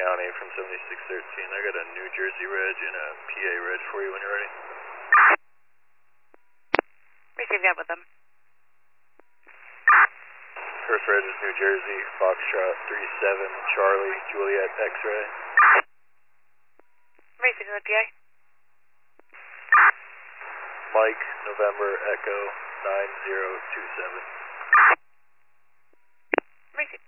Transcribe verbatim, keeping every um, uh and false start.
County from seventy-six thirteen. I got a New Jersey reg and a P A reg for you when you're ready. Receive that with them. First reg is New Jersey, Foxtrot three seven, Charlie, Juliet, X-ray. Receive the P A. Mike, November, Echo, nine zero two seven. Receive.